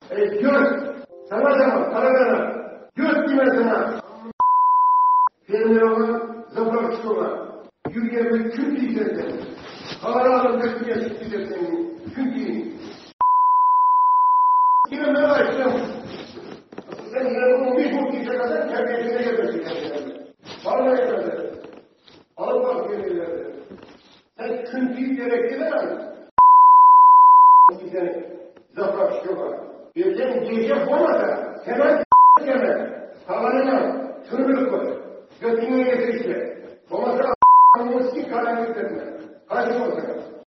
Göz. Sana zaman, Karadana. Göz kime sana? Senin yavrum zafra çıkıyorlar. Yürüyemek küm diyeceksin. Havalarla döküye çıkacaksın. Küm diyeceksin. Yine ne var işte? Sen yine bunu bir kurt diyecek kadar kendisine gelmesin. Vallahi gelmedi. Alıp bak kendilerde. Sen küm diyerek gidemez. Seni zafra çıkıyorlar. Bir gece olmasa hemen